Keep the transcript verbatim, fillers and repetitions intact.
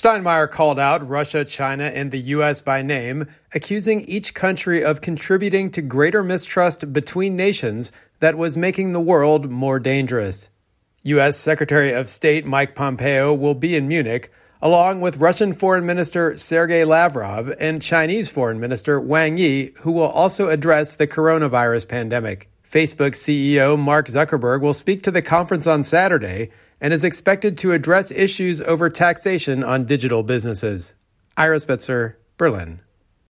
Steinmeier called out Russia, China, and the U S by name, accusing each country of contributing to greater mistrust between nations that was making the world more dangerous. U S Secretary of State Mike Pompeo will be in Munich, along with Russian Foreign Minister Sergei Lavrov and Chinese Foreign Minister Wang Yi, who will also address the coronavirus pandemic. Facebook C E O Mark Zuckerberg will speak to the conference on Saturday and is expected to address issues over taxation on digital businesses. Ira Spitzer, Berlin.